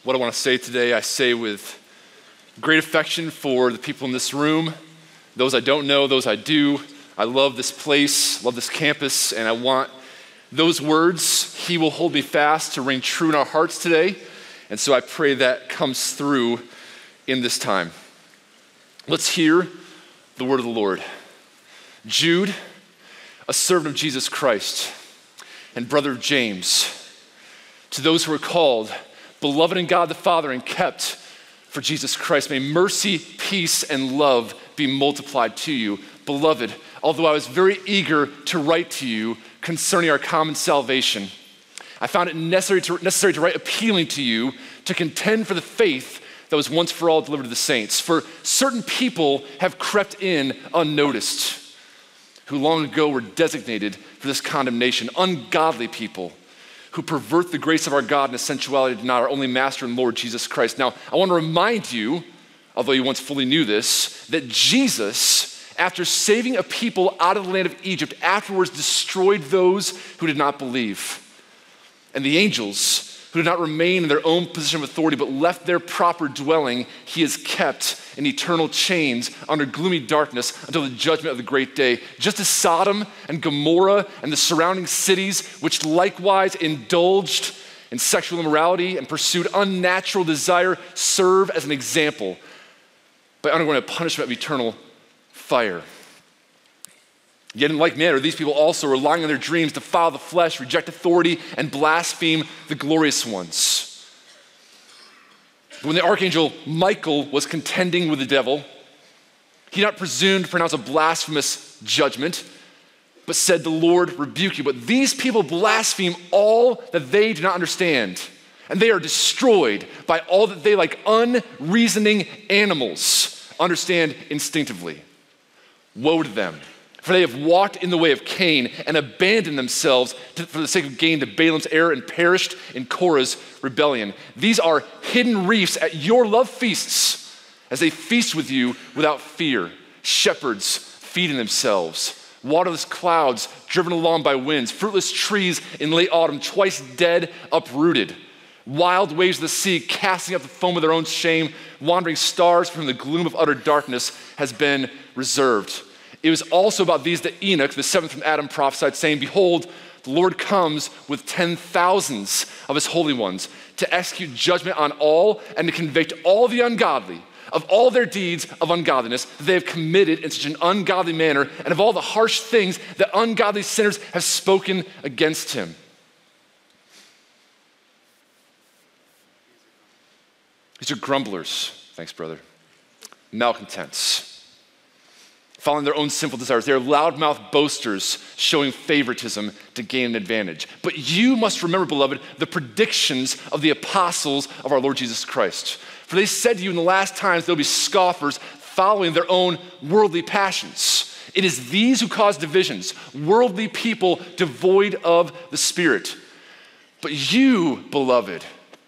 what I want to say today, I say with great affection for the people in this room, those I don't know, those I do. I love this place, love this campus, and I want those words, "He will hold me fast," to ring true in our hearts today. And so I pray that comes through in this time. Let's hear the word of the Lord. Jude, a servant of Jesus Christ, and brother of James, to those who are called, beloved in God the Father, and kept for Jesus Christ, may mercy, peace, and love be multiplied to you. Beloved, although I was very eager to write to you concerning our common salvation, I found it necessary to write appealing to you to contend for the faith that was once for all delivered to the saints. For certain people have crept in unnoticed, who long ago were designated for this condemnation, ungodly people who pervert the grace of our God in a sensuality to deny our only Master and Lord, Jesus Christ. Now, I want to remind you, although you once fully knew this, that Jesus, after saving a people out of the land of Egypt, afterwards destroyed those who did not believe. And the angels who did not remain in their own position of authority but left their proper dwelling, he has kept in eternal chains under gloomy darkness until the judgment of the great day. Just as Sodom and Gomorrah and the surrounding cities, which likewise indulged in sexual immorality and pursued unnatural desire, serve as an example by undergoing a punishment of eternal fire. Yet in like manner, these people also, relying on their dreams, defile the flesh, reject authority, and blaspheme the glorious ones. When the archangel Michael was contending with the devil, he not presumed to pronounce a blasphemous judgment, but said, "The Lord rebuke you." But these people blaspheme all that they do not understand, and they are destroyed by all that they, like unreasoning animals, understand instinctively. Woe to them! For they have walked in the way of Cain and abandoned themselves for the sake of gain to Balaam's error and perished in Korah's rebellion. These are hidden reefs at your love feasts as they feast with you without fear. Shepherds feeding themselves. Waterless clouds driven along by winds. Fruitless trees in late autumn, twice dead, uprooted. Wild waves of the sea casting up the foam of their own shame. Wandering stars from the gloom of utter darkness has been reserved. It was also about these that Enoch, the seventh from Adam, prophesied, saying, "Behold, the Lord comes with 10,000s of his holy ones to execute judgment on all and to convict all the ungodly of all their deeds of ungodliness that they have committed in such an ungodly manner, and of all the harsh things that ungodly sinners have spoken against him." These are grumblers, thanks brother, malcontents, following their own sinful desires. They are loudmouth boasters, showing favoritism to gain an advantage. But you must remember, beloved, the predictions of the apostles of our Lord Jesus Christ. For they said to you in the last times there'll be scoffers following their own worldly passions. It is these who cause divisions, worldly people devoid of the Spirit. But you, beloved,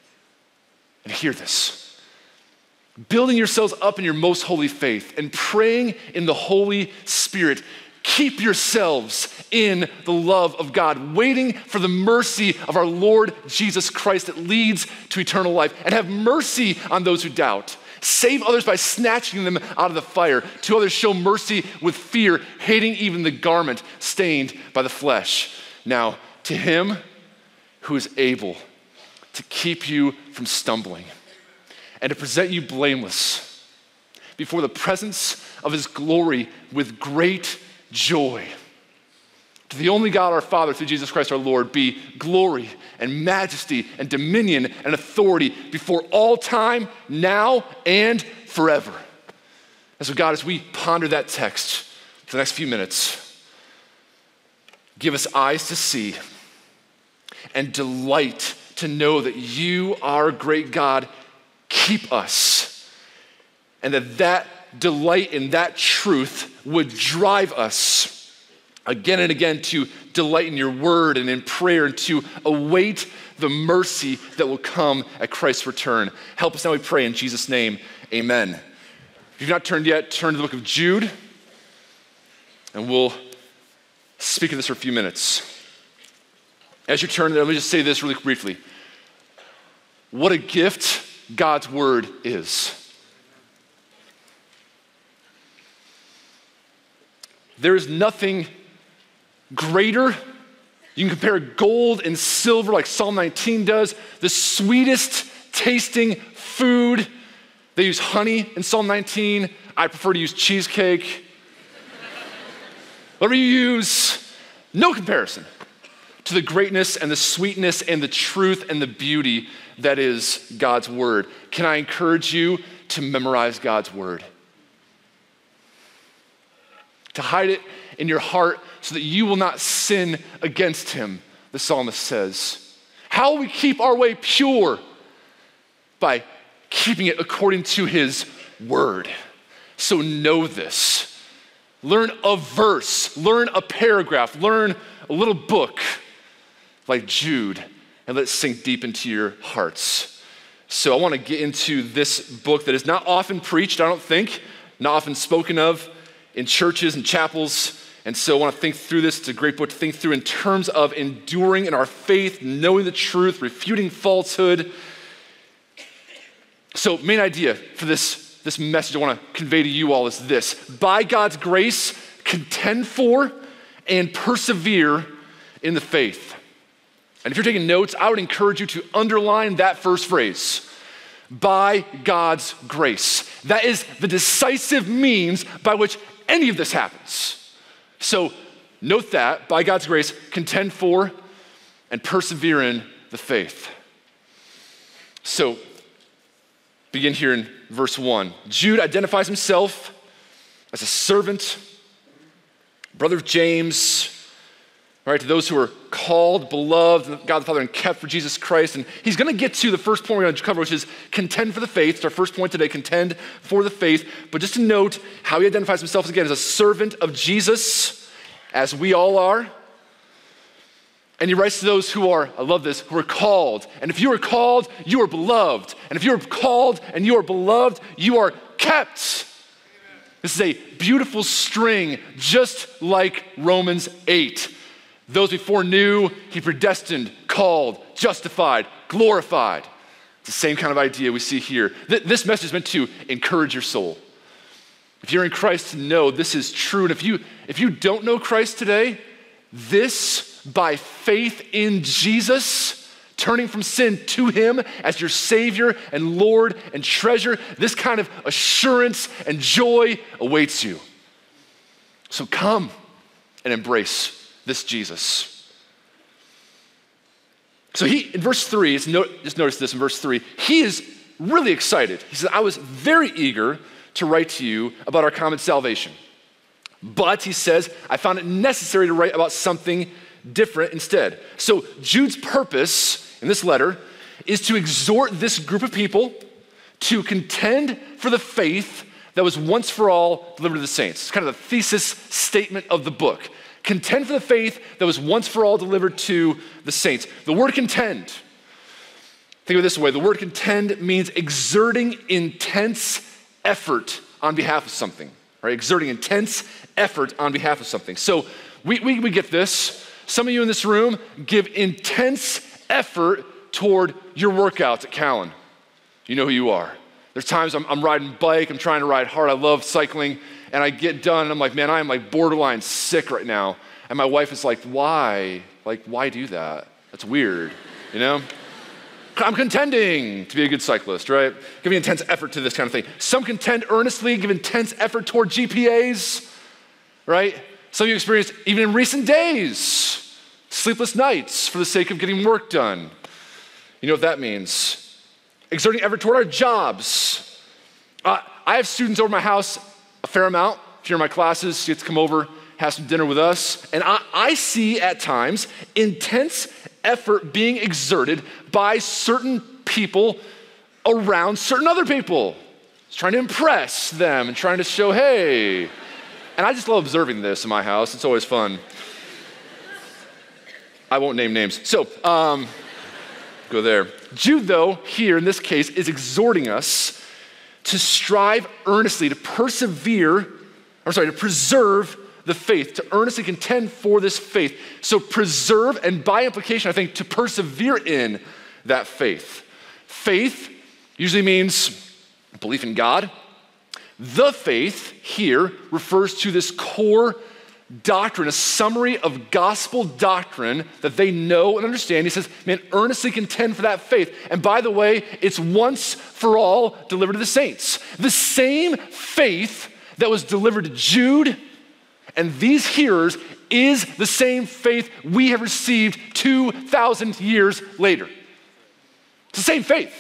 and hear this, building yourselves up in your most holy faith and praying in the Holy Spirit, keep yourselves in the love of God, waiting for the mercy of our Lord Jesus Christ that leads to eternal life. And have mercy on those who doubt. Save others by snatching them out of the fire. To others show mercy with fear, hating even the garment stained by the flesh. Now, to him who is able to keep you from stumbling and to present you blameless before the presence of his glory with great joy. To the only God our Father, through Jesus Christ our Lord, be glory and majesty and dominion and authority before all time, now and forever. And so God, as we ponder that text for the next few minutes, give us eyes to see and delight to know that you, our great God, keep us, and that delight in that truth would drive us again and again to delight in your word and in prayer and to await the mercy that will come at Christ's return. Help us now, we pray in Jesus' name, amen. If you've not turned yet, turn to the book of Jude, and we'll speak of this for a few minutes. As you turn there, let me just say this really briefly. What a gift God's word is. There is nothing greater. You can compare gold and silver like Psalm 19 does. The sweetest tasting food. They use honey in Psalm 19. I prefer to use cheesecake. Whatever you use, no comparison to the greatness and the sweetness and the truth and the beauty that is God's word. Can I encourage you to memorize God's word? To hide it in your heart so that you will not sin against him, the psalmist says. How will we keep our way pure? By keeping it according to his word. So know this. Learn a verse, learn a paragraph, learn a little book like Jude, and let it sink deep into your hearts. So I want to get into this book that is not often preached, I don't think, not often spoken of in churches and chapels. And so I want to think through this. It's a great book to think through in terms of enduring in our faith, knowing the truth, refuting falsehood. So main idea for this message I want to convey to you all is this. By God's grace, contend for and persevere in the faith. And if you're taking notes, I would encourage you to underline that first phrase. By God's grace. That is the decisive means by which any of this happens. So note that, by God's grace, contend for and persevere in the faith. So begin here in verse 1. Jude identifies himself as a servant, brother of James, right, to those who are called, beloved, God the Father, and kept for Jesus Christ. And he's going to get to the first point we're going to cover, which is contend for the faith. It's our first point today, contend for the faith. But just to note how he identifies himself again as a servant of Jesus, as we all are. And he writes to those who are, I love this, who are called. And if you are called, you are beloved. And if you are called and you are beloved, you are kept. This is a beautiful string, just like Romans 8. Those before knew, he predestined, called, justified, glorified. It's the same kind of idea we see here. This message is meant to encourage your soul. If you're in Christ, know this is true. And if you don't know Christ today, this, by faith in Jesus, turning from sin to him as your Savior and Lord and treasure, this kind of assurance and joy awaits you. So come and embrace this Jesus. So in verse 3, just notice this in verse 3, he is really excited. He says, I was very eager to write to you about our common salvation. But, he says, I found it necessary to write about something different instead. So Jude's purpose in this letter is to exhort this group of people to contend for the faith that was once for all delivered to the saints. It's kind of the thesis statement of the book. Contend for the faith that was once for all delivered to the saints. The word contend, think of it this way. The word contend means exerting intense effort on behalf of something, right? Exerting intense effort on behalf of something. So we get this. Some of you in this room give intense effort toward your workouts at Callan. You know who you are. There's times I'm riding bike, I'm trying to ride hard, I love cycling, and I get done and I'm like, man, I am like borderline sick right now. And my wife is like, why? Like, why do that? That's weird, you know? I'm contending to be a good cyclist, right? Giving intense effort to this kind of thing. Some contend earnestly, give intense effort toward GPAs, right? Some of you experienced, even in recent days, sleepless nights for the sake of getting work done. You know what that means. Exerting effort toward our jobs. I have students over my house a fair amount. If you're in my classes, you get to come over, have some dinner with us. And I see at times intense effort being exerted by certain people around certain other people. It's trying to impress them and trying to show, hey. And I just love observing this in my house. It's always fun. I won't name names. So, go there. Jude, though, here in this case, is exhorting us to strive earnestly, to preserve the faith, to earnestly contend for this faith. So preserve, and by implication, I think, to persevere in that faith. Faith Usually means belief in God. The faith here refers to this core doctrine, a summary of gospel doctrine that they know and understand. He says, man, earnestly contend for that faith. And by the way, it's once for all delivered to the saints. The same faith that was delivered to Jude and these hearers is the same faith we have received 2,000 years later. It's the same faith.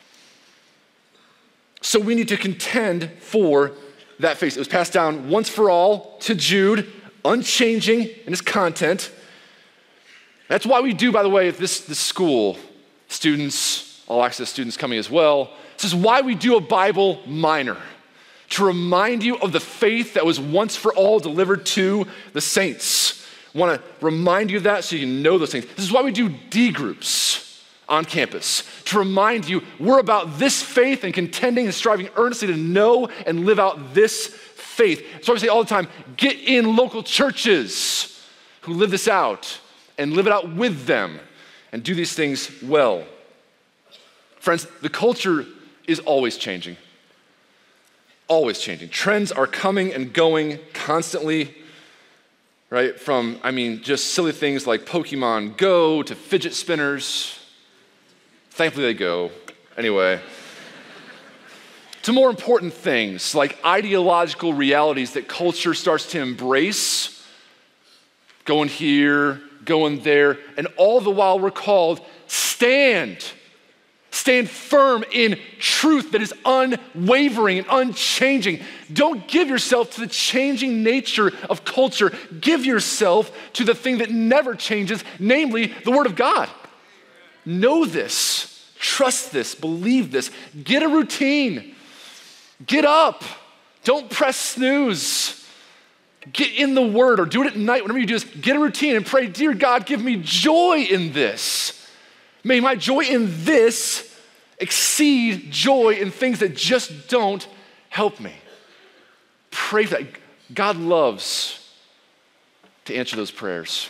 So we need to contend for that faith. It was passed down once for all to Jude, unchanging in its content. That's why we do, by the way, at this school, students, all access students coming as well, this is why we do a Bible minor, to remind you of the faith that was once for all delivered to the saints. I want to remind you of that so you can know those things. This is why we do D groups on campus, to remind you we're about this faith and contending and striving earnestly to know and live out this faith. So I say all the time, get in local churches who live this out and live it out with them and do these things well. Friends, the culture is always changing. Always changing. Trends are coming and going constantly, right? From, just silly things like Pokemon Go to fidget spinners. Thankfully they go. Anyway. To more important things like ideological realities that culture starts to embrace, going here, going there, and all the while we're called stand firm in truth that is unwavering and unchanging. Don't give yourself to the changing nature of culture. Give yourself to the thing that never changes, namely the Word of God. Know this, trust this, believe this. Get a routine. Get up. Don't press snooze. Get in the Word or do it at night. Whenever you do this, get a routine and pray, dear God, give me joy in this. May my joy in this exceed joy in things that just don't help me. Pray for that. God loves to answer those prayers.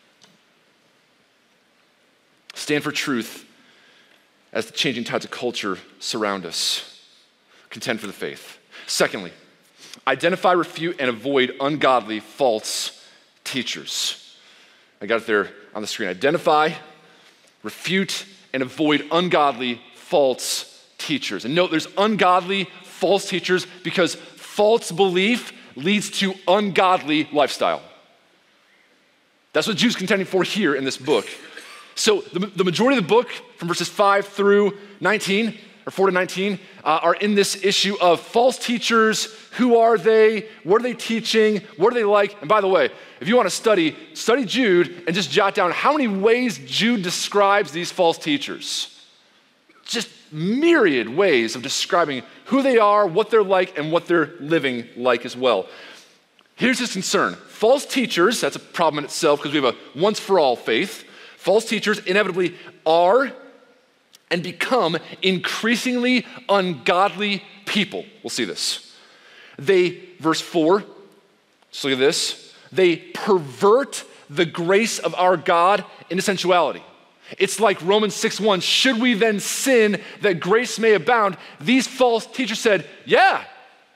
Stand for truth as the changing tides of culture surround us. Contend for the faith. Secondly, identify, refute, and avoid ungodly, false teachers. I got it there on the screen. Identify, refute, and avoid ungodly, false teachers. And note there's ungodly, false teachers because false belief leads to ungodly lifestyle. That's what Jude's contending for here in this book. So the majority of the book, from verses 5 through 19, or 4 to 19, are in this issue of false teachers. Who are they? What are they teaching? What are they like? And by the way, if you want to study Jude and just jot down how many ways Jude describes these false teachers. Just myriad ways of describing who they are, what they're like, and what they're living like as well. Here's his concern. False teachers, that's a problem in itself because we have a once-for-all faith. False teachers inevitably are and become increasingly ungodly people. We'll see this. Verse 4, just look at this. They pervert the grace of our God into sensuality. It's like Romans 6:1, should we then sin that grace may abound? These false teachers said, yeah.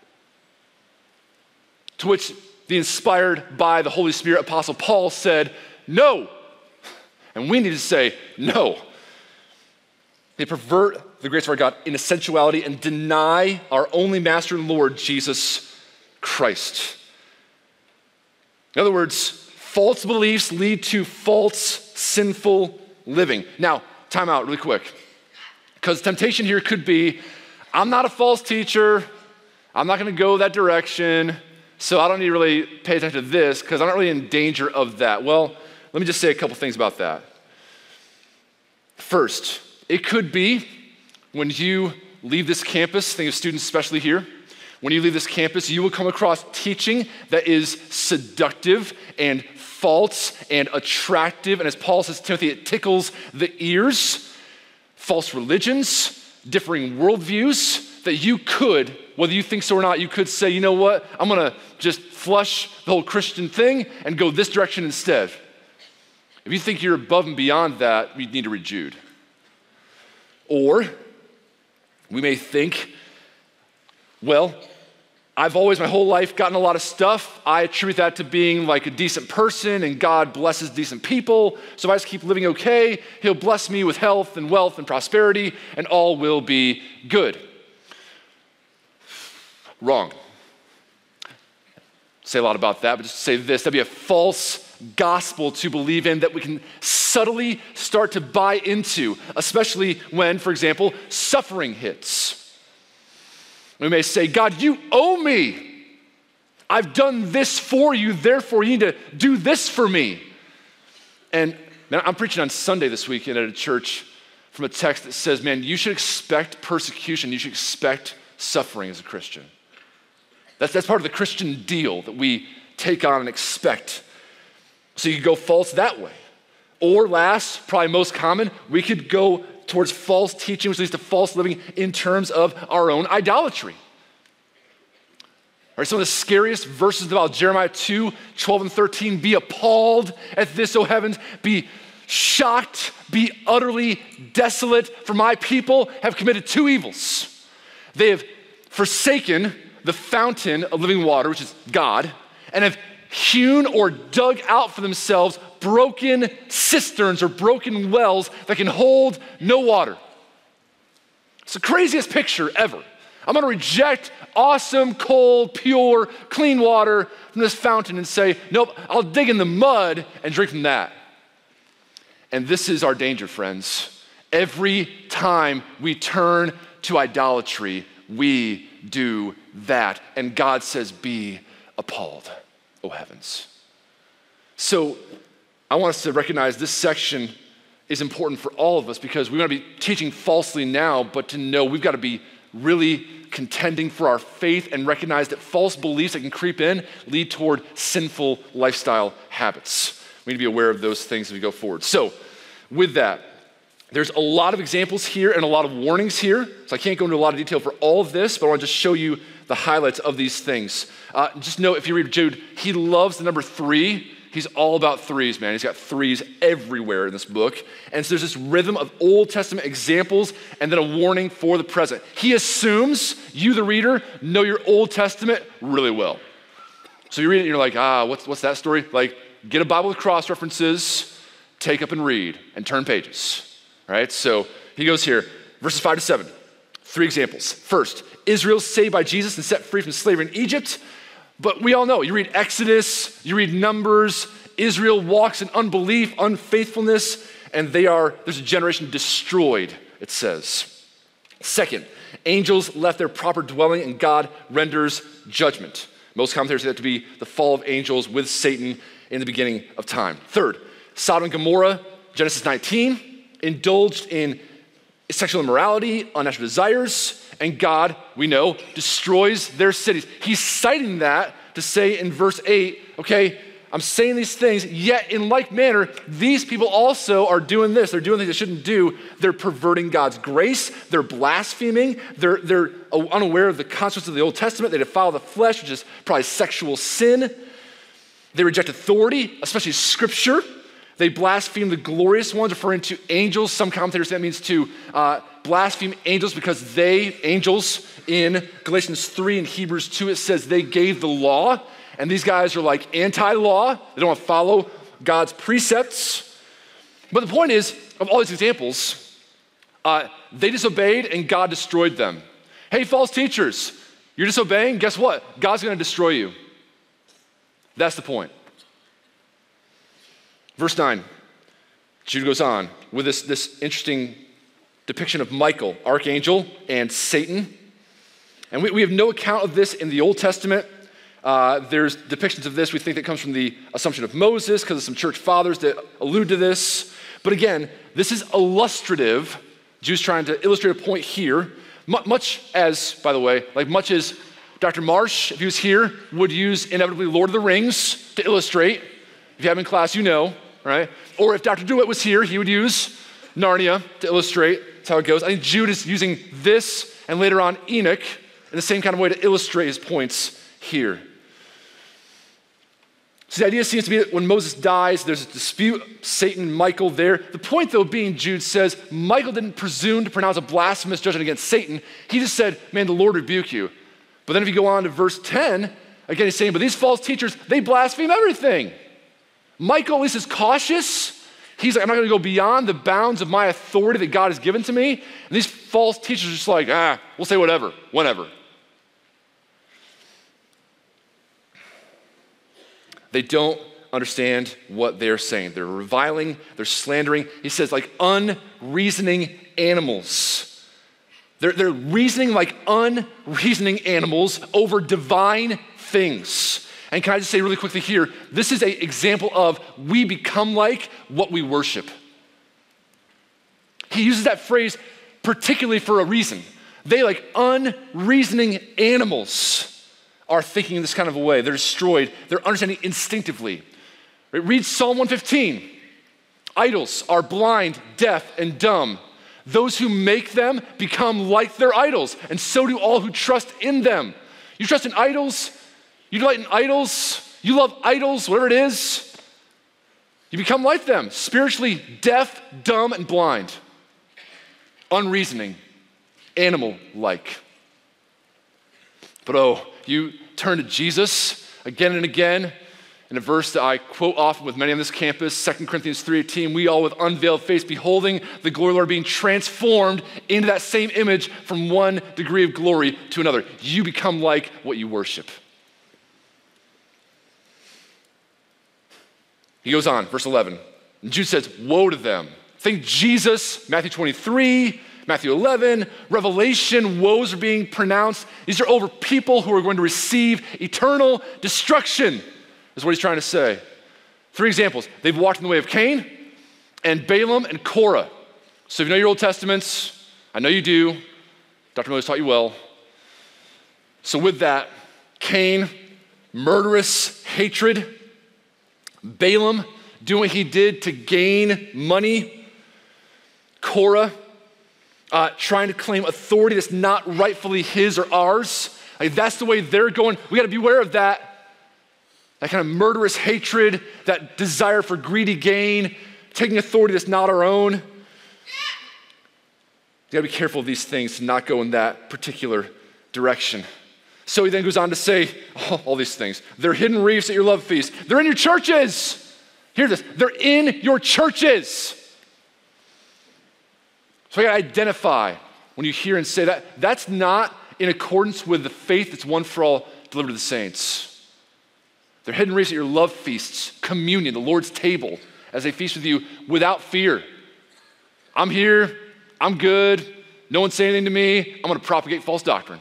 To which the inspired by the Holy Spirit Apostle Paul said, no. And we need to say, no. They pervert the grace of our God into sensuality and deny our only Master and Lord, Jesus Christ. In other words, false beliefs lead to false, sinful living. Now, time out really quick. Because temptation here could be, I'm not a false teacher. I'm not going to go that direction. So I don't need to really pay attention to this because I'm not really in danger of that. Well, let me just say a couple things about that. First, it could be when you leave this campus, think of students especially here, when you leave this campus, you will come across teaching that is seductive and false and attractive. And as Paul says to Timothy, it tickles the ears. False religions, differing worldviews that you could, whether you think so or not, you could say, you know what, I'm going to just flush the whole Christian thing and go this direction instead. If you think you're above and beyond that, you need to read Jude. Or We may think, well, I've always, my whole life, gotten a lot of stuff. I attribute that to being like a decent person, and God blesses decent people. So if I just keep living okay, he'll bless me with health and wealth and prosperity, and all will be good. Wrong. Say a lot about that, but just say this: that'd be a false gospel to believe in that we can subtly start to buy into, especially when, for example, suffering hits. We may say, God, you owe me. I've done this for you, therefore you need to do this for me. And man, I'm preaching on Sunday this weekend at a church from a text that says, man, you should expect persecution. You should expect suffering as a Christian. That's part of the Christian deal that we take on and expect. So you could go false that way. Or last, probably most common, we could go towards false teaching, which leads to false living in terms of our own idolatry. All right, some of the scariest verses of the Bible, Jeremiah 2, 12 and 13, be appalled at this, O heavens, be shocked, be utterly desolate, for my people have committed two evils. They have forsaken the fountain of living water, which is God, and have hewn or dug out for themselves broken cisterns or broken wells that can hold no water. It's the craziest picture ever. I'm gonna reject awesome, cold, pure, clean water from this fountain and say, nope, I'll dig in the mud and drink from that. And this is our danger, friends. Every time we turn to idolatry, we do that. And God says, be appalled, O heavens. So I want us to recognize this section is important for all of us because we want to be teaching falsely now, but to know we've got to be really contending for our faith and recognize that false beliefs that can creep in lead toward sinful lifestyle habits. We need to be aware of those things as we go forward. So with that, there's a lot of examples here and a lot of warnings here. So I can't go into a lot of detail for all of this, but I want to just show you the highlights of these things. Just know if you read Jude, he loves the number 3. He's all about threes, man. He's got threes everywhere in this book. And so there's this rhythm of Old Testament examples and then a warning for the present. He assumes you, the reader, know your Old Testament really well. So you read it and you're like, what's that story? Like, get a Bible with cross references, take up and read, and turn pages, right? So he goes here, verses 5 to 7, 3 examples. First, Israel's saved by Jesus and set free from slavery in Egypt. But we all know, you read Exodus, you read Numbers, Israel walks in unbelief, unfaithfulness, and there's a generation destroyed, it says. Second, angels left their proper dwelling and God renders judgment. Most commentators say that to be the fall of angels with Satan in the beginning of time. Third, Sodom and Gomorrah, Genesis 19, indulged in sexual immorality, unnatural desires, and God, we know, destroys their cities. He's citing that to say in verse 8, okay, I'm saying these things, yet in like manner, these people also are doing this. They're doing things they shouldn't do. They're perverting God's grace. They're blaspheming. They're unaware of the consequences of the Old Testament. They defile the flesh, which is probably sexual sin. They reject authority, especially Scripture. They blaspheme the glorious ones, referring to angels. Some commentators say that means to blaspheme angels because angels in Galatians 3 and Hebrews 2, it says they gave the law. And these guys are like anti-law. They don't want to follow God's precepts. But the point is, of all these examples, they disobeyed and God destroyed them. Hey, false teachers, you're disobeying? Guess what? God's going to destroy you. That's the point. Verse 9, Jude goes on with this interesting depiction of Michael, archangel, and Satan. And we have no account of this in the Old Testament. There's depictions of this, we think, that comes from the assumption of Moses because of some church fathers that allude to this. But again, this is illustrative. Jude's trying to illustrate a point here. Much as, by the way, much as Dr. Marsh, if he was here, would use inevitably Lord of the Rings to illustrate. If you have in class, you know, right? Or if Dr. DeWitt was here, he would use Narnia to illustrate. That's how it goes. I think Jude is using this and later on Enoch in the same kind of way to illustrate his points here. So the idea seems to be that when Moses dies, there's a dispute, Satan and Michael there. The point, though, being Jude says, Michael didn't presume to pronounce a blasphemous judgment against Satan. He just said, man, the Lord rebuke you. But then if you go on to verse 10, again, he's saying, but these false teachers, they blaspheme everything. Michael at least is cautious. He's like, I'm not going to go beyond the bounds of my authority that God has given to me. And these false teachers are just like, we'll say whatever, whenever. They don't understand what they're saying. They're reviling, they're slandering. He says like unreasoning animals. They're reasoning like unreasoning animals over divine things. And can I just say really quickly here, this is an example of we become like what we worship. He uses that phrase particularly for a reason. They like unreasoning animals are thinking in this kind of a way. They're destroyed. They're understanding instinctively. Right? Read Psalm 115. Idols are blind, deaf, and dumb. Those who make them become like their idols, and so do all who trust in them. You trust in idols? You delight in idols? You love idols, whatever it is? You become like them, spiritually deaf, dumb, and blind. Unreasoning, animal-like. But you turn to Jesus again and again in a verse that I quote often with many on this campus, 2 Corinthians 3:18, we all with unveiled face beholding the glory of the Lord being transformed into that same image from one degree of glory to another. You become like what you worship. He goes on, verse 11, and Jude says, woe to them. Think Jesus, Matthew 23, Matthew 11, Revelation, woes are being pronounced. These are over people who are going to receive eternal destruction, is what he's trying to say. 3 examples. They've walked in the way of Cain and Balaam and Korah. So if you know your Old Testaments, I know you do. Dr. Miller's taught you well. So with that, Cain, murderous hatred. Balaam, doing what he did to gain money. Korah, trying to claim authority that's not rightfully his or ours. Like that's the way they're going. We got to beware of that. That kind of murderous hatred, that desire for greedy gain, taking authority that's not our own. You got to be careful of these things to not go in that particular direction. So he then goes on to say all these things. They're hidden reefs at your love feast. They're in your churches. Hear this. They're in your churches. So I got to identify when you hear and say that, that's not in accordance with the faith that's one for all delivered to the saints. They're hidden reefs at your love feasts, communion, the Lord's table, as they feast with you without fear. I'm here, I'm good, no one's saying anything to me, I'm gonna propagate false doctrine.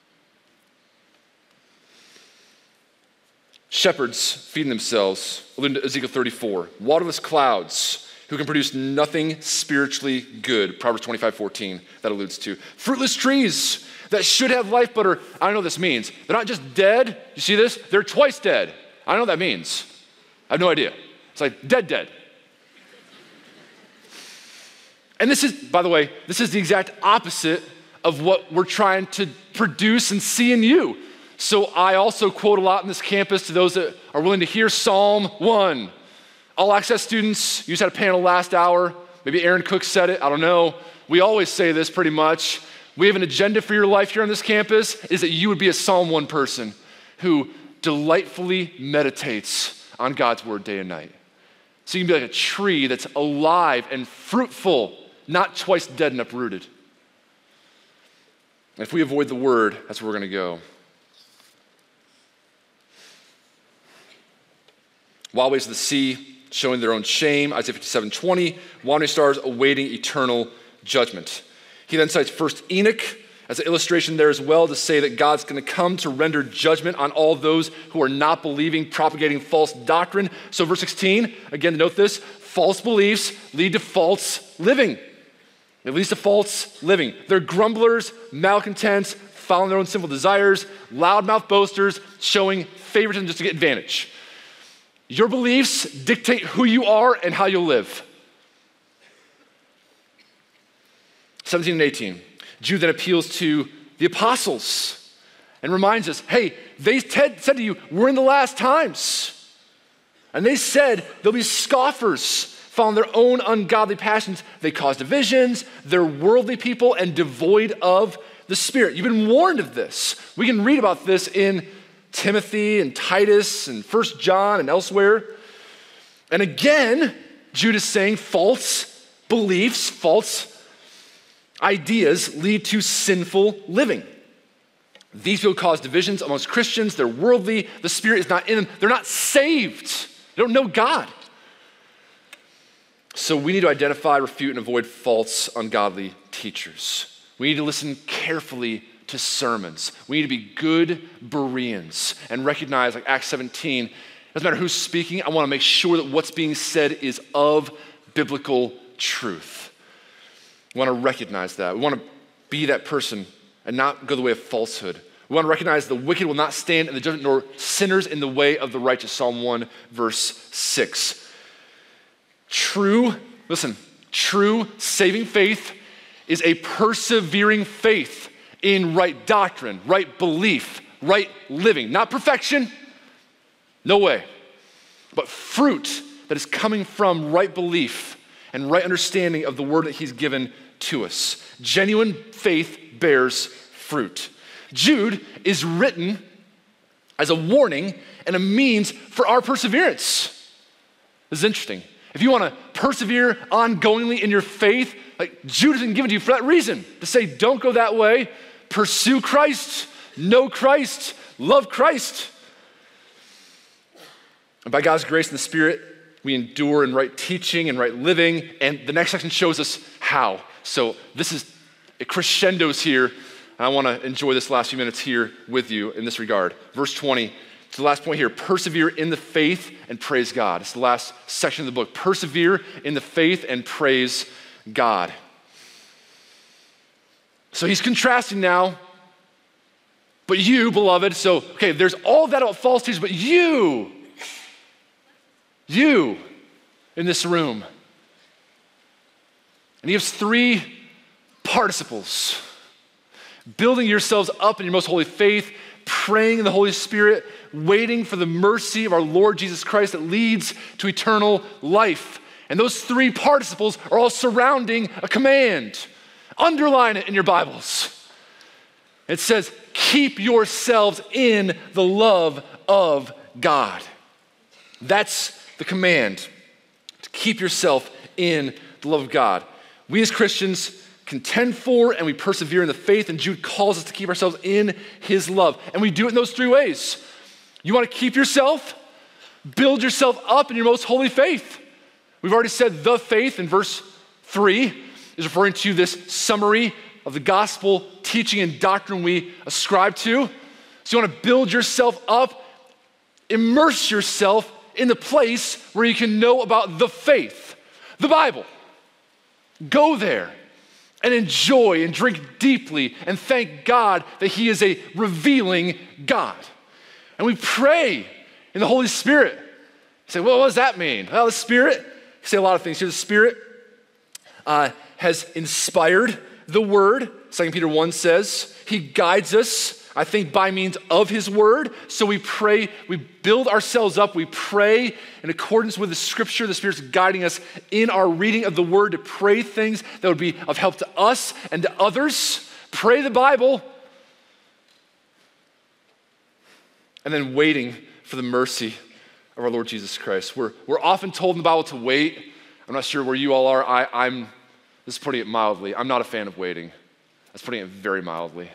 Shepherds feeding themselves, alluding to Ezekiel 34, waterless clouds who can produce nothing spiritually good, Proverbs 25:14, that alludes to. Fruitless trees that should have life but are, I don't know what this means. They're not just dead, you see this? They're twice dead. I don't know what that means. I have no idea. It's like dead. And this is, by the way, this is the exact opposite of what we're trying to produce and see in you. So I also quote a lot on this campus to those that are willing to hear Psalm 1. All access students, you just had a panel last hour. Maybe Aaron Cook said it, I don't know. We always say this pretty much. We have an agenda for your life here on this campus, is that you would be a Psalm 1 person who delightfully meditates on God's word day and night. So you can be like a tree that's alive and fruitful, not twice dead and uprooted. And if we avoid the word, that's where we're gonna go. Wild waves of the sea, showing their own shame, Isaiah 57:20, wandering stars awaiting eternal judgment. He then cites 1 Enoch as an illustration there as well to say that God's gonna come to render judgment on all those who are not believing, propagating false doctrine. So verse 16, again, note this, false beliefs lead to false living. It leads to false living. They're grumblers, malcontents, following their own sinful desires, loudmouth boasters, showing favoritism just to get advantage. Your beliefs dictate who you are and how you'll live. 17 and 18. Jude then appeals to the apostles and reminds us, hey, they said to you, we're in the last times. And they said there'll be scoffers following their own ungodly passions. They cause divisions. They're worldly people and devoid of the Spirit. You've been warned of this. We can read about this in Timothy and Titus and 1 John and elsewhere. And again, Jude is saying false beliefs, false ideas lead to sinful living. These people cause divisions amongst Christians. They're worldly. The Spirit is not in them. They're not saved. They don't know God. So we need to identify, refute, and avoid false, ungodly teachers. We need to listen carefully to sermons. We need to be good Bereans and recognize, like Acts 17, doesn't matter who's speaking, I want to make sure that what's being said is of biblical truth. We want to recognize that. We want to be that person and not go the way of falsehood. We want to recognize the wicked will not stand in the judgment, nor sinners in the way of the righteous. Psalm 1, verse 6. True saving faith is a persevering faith in right doctrine, right belief, right living. Not perfection, no way. But fruit that is coming from right belief and right understanding of the word that he's given to us. Genuine faith bears fruit. Jude is written as a warning and a means for our perseverance. This is interesting. If you want to persevere ongoingly in your faith, like Jude isn't given to you for that reason, to say don't go that way, pursue Christ, know Christ, love Christ. And by God's grace and the Spirit, we endure in right teaching and right living, and the next section shows us how. So this is, it crescendos here. I want to enjoy this last few minutes here with you in this regard. Verse 20, it's the last point here. Persevere in the faith and praise God. It's the last section of the book. Persevere in the faith and praise God. So he's contrasting now. But you, beloved, so, okay, there's all that about false teachers, but you in this room. And he gives three participles. Building yourselves up in your most holy faith, praying in the Holy Spirit, waiting for the mercy of our Lord Jesus Christ that leads to eternal life. And those three participles are all surrounding a command. Underline it in your Bibles. It says, keep yourselves in the love of God. That's the command, to keep yourself in the love of God. We as Christians contend for and we persevere in the faith, and Jude calls us to keep ourselves in his love. And we do it in those three ways. You want to keep yourself? Build yourself up in your most holy faith. We've already said the faith in verse 3 is referring to this summary of the gospel teaching and doctrine we ascribe to. So you want to build yourself up, immerse yourself in the place where you can know about the faith, the Bible. Go there and enjoy and drink deeply and thank God that he is a revealing God. And we pray in the Holy Spirit. You say, well, what does that mean? Well, the Spirit, you say a lot of things here. The Spirit has inspired the Word. 2 Peter 1 says he guides us, I think, by means of his Word. So we pray, we build ourselves up, we pray in accordance with the Scripture. The Spirit's guiding us in our reading of the Word to pray things that would be of help to us and to others. Pray the Bible. And then waiting for the mercy of our Lord Jesus Christ. We're often told in the Bible to wait. I'm not sure where you all are. I'm this is putting it mildly. I'm not a fan of waiting. That's putting it very mildly.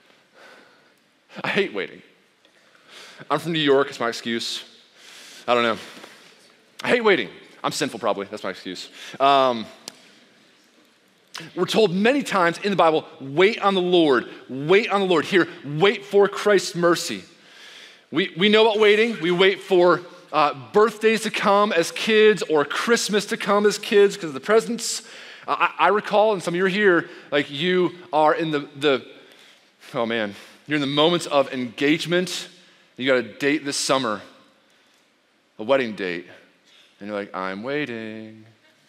I hate waiting. I'm from New York. It's my excuse. I don't know. I hate waiting. I'm sinful probably. That's my excuse. We're told many times in the Bible, wait on the Lord. Wait on the Lord. Here, wait for Christ's mercy. We know about waiting. We wait for birthdays to come as kids or Christmas to come as kids because of the presents. I recall, and some of you are here, like you are in oh man, you're in the moments of engagement. You got a date this summer, a wedding date. And you're like, I'm waiting,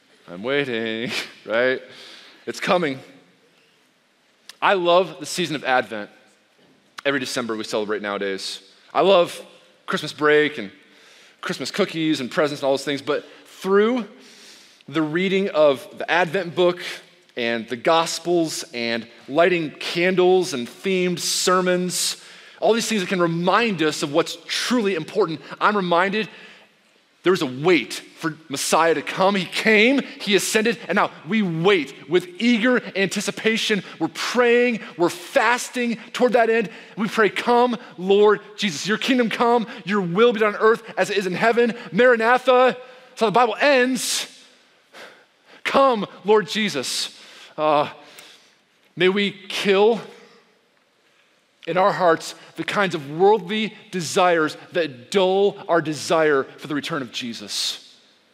right? It's coming. I love the season of Advent. Every December we celebrate nowadays. I love Christmas break and Christmas cookies and presents and all those things, but through the reading of the Advent book and the Gospels and lighting candles and themed sermons, all these things that can remind us of what's truly important, I'm reminded there was a wait for Messiah to come. He came, he ascended, and now we wait with eager anticipation. We're praying, we're fasting toward that end. We pray, come, Lord Jesus. Your kingdom come, your will be done on earth as it is in heaven. Maranatha. That's how the Bible ends. Come, Lord Jesus. May we kill in our hearts the kinds of worldly desires that dull our desire for the return of Jesus.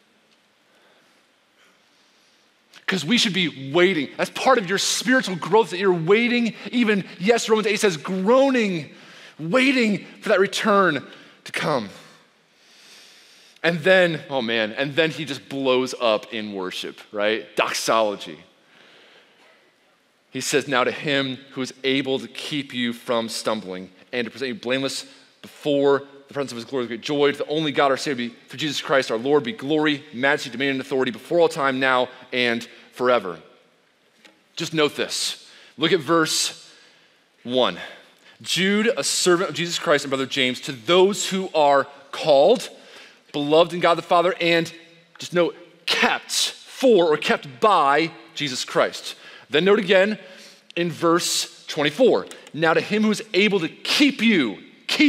Because we should be waiting. That's part of your spiritual growth, that you're waiting, even, yes, Romans 8 says, groaning, waiting for that return to come. And then, and then he just blows up in worship, right? Doxology. He says, now to him who is able to keep you from stumbling and to present you blameless before the presence of his glory with great joy, to the only God our Savior, through Jesus Christ our Lord, be glory, majesty, dominion, and authority before all time, now and forever. Just note this. Look at verse 1. Jude, a servant of Jesus Christ and brother James, to those who are called, beloved in God the Father, and just note, kept for or kept by Jesus Christ. Then note again in verse 24. Now to him who is able to keep you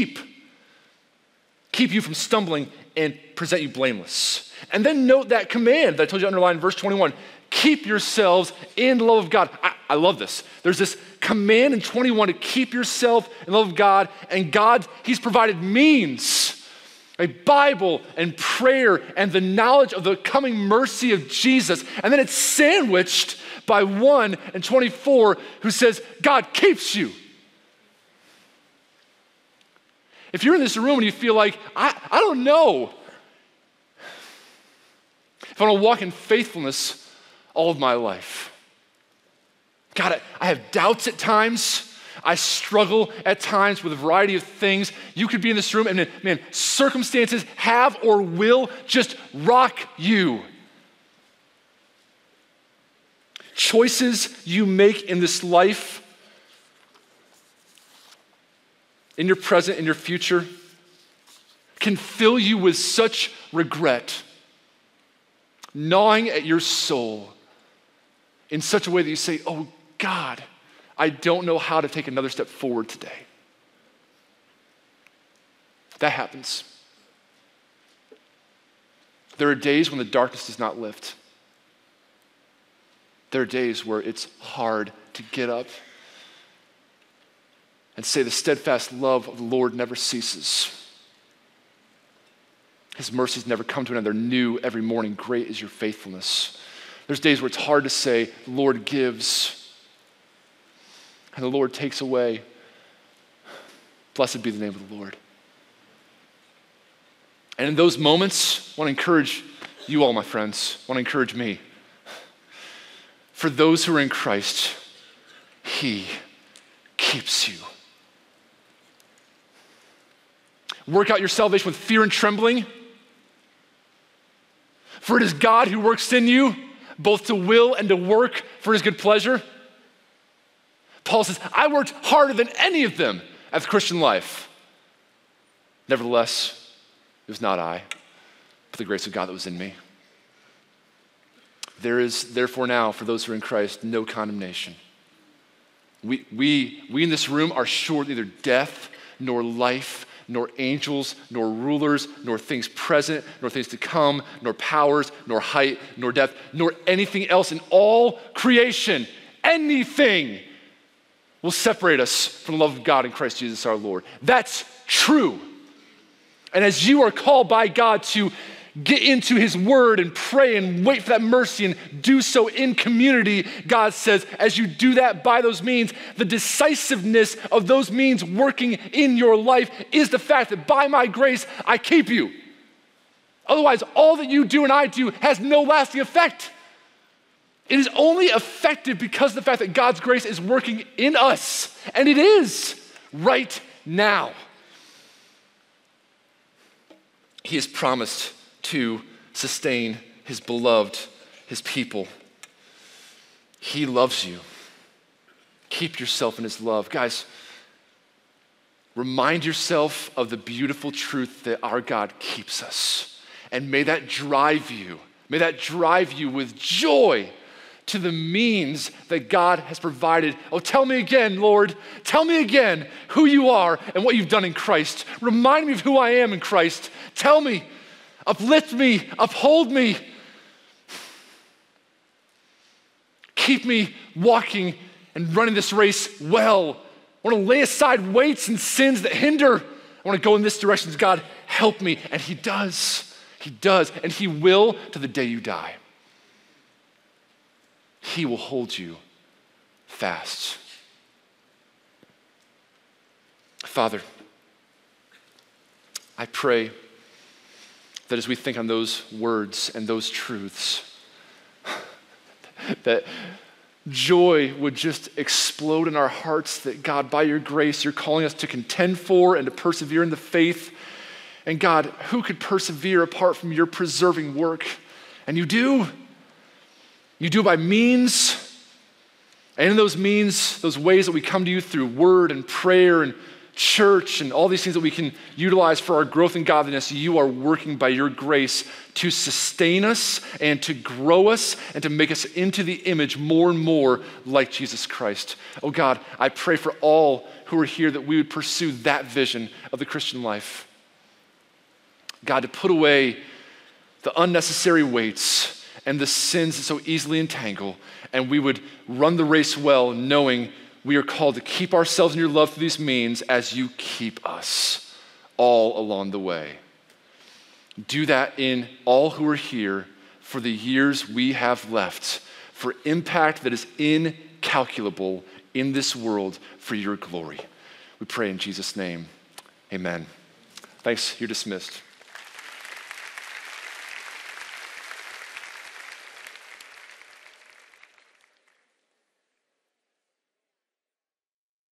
from stumbling and present you blameless. And then note that command that I told you to underline in verse 21. Keep yourselves in the love of God. I love this. There's this command in 21 to keep yourself in the love of God, and God, he's provided means, a Bible and prayer and the knowledge of the coming mercy of Jesus. And then it's sandwiched by 1 and 24 who says, God keeps you. If you're in this room and you feel like, I don't know if I want to walk in faithfulness all of my life. God, I have doubts at times. I struggle at times with a variety of things. You could be in this room and man, circumstances have or will just rock you. Choices you make in this life, in your present, in your future, can fill you with such regret, gnawing at your soul in such a way that you say, oh God, I don't know how to take another step forward today. That happens. There are days when the darkness does not lift. There are days where it's hard to get up and say the steadfast love of the Lord never ceases. His mercies never come to an end. They're new every morning. Great is your faithfulness. There's days where it's hard to say, the Lord gives and the Lord takes away. Blessed be the name of the Lord. And in those moments, I want to encourage you all, my friends. I want to encourage me. For those who are in Christ, he keeps you. Work out your salvation with fear and trembling. For it is God who works in you, both to will and to work for his good pleasure. Paul says, I worked harder than any of them at the Christian life. Nevertheless, it was not I, but the grace of God that was in me. There is therefore now, for those who are in Christ, no condemnation. We in this room are sure neither death, nor life, nor angels, nor rulers, nor things present, nor things to come, nor powers, nor height, nor depth, nor anything else in all creation, anything will separate us from the love of God in Christ Jesus our Lord. That's true. And as you are called by God to get into his word and pray and wait for that mercy and do so in community, God says, as you do that by those means, the decisiveness of those means working in your life is the fact that by my grace, I keep you. Otherwise, all that you do and I do has no lasting effect. It is only effective because of the fact that God's grace is working in us, and it is right now. he has promised to sustain his beloved, his people. He loves you. Keep yourself in his love. Guys, remind yourself of the beautiful truth that our God keeps us. And may that drive you. May that drive you with joy to the means that God has provided. Oh, tell me again, Lord. Tell me again who you are and what you've done in Christ. Remind me of who I am in Christ. Tell me, uplift me, uphold me. Keep me walking and running this race well. I want to lay aside weights and sins that hinder. I want to go in this direction. God, help me. And he does. He does. And he will to the day you die. He will hold you fast. Father, I pray that as we think on those words and those truths, that joy would just explode in our hearts, that God, by your grace, you're calling us to contend for and to persevere in the faith. And God, who could persevere apart from your preserving work? And you do. You do by means. And in those means, those ways that we come to you through word and prayer and church and all these things that we can utilize for our growth in godliness, you are working by your grace to sustain us and to grow us and to make us into the image more and more like Jesus Christ. Oh God, I pray for all who are here that we would pursue that vision of the Christian life. God, to put away the unnecessary weights and the sins that so easily entangle, and we would run the race well, knowing we are called to keep ourselves in your love through these means as you keep us all along the way. Do that in all who are here for the years we have left, for impact that is incalculable in this world for your glory. We pray in Jesus' name, amen. Thanks, you're dismissed.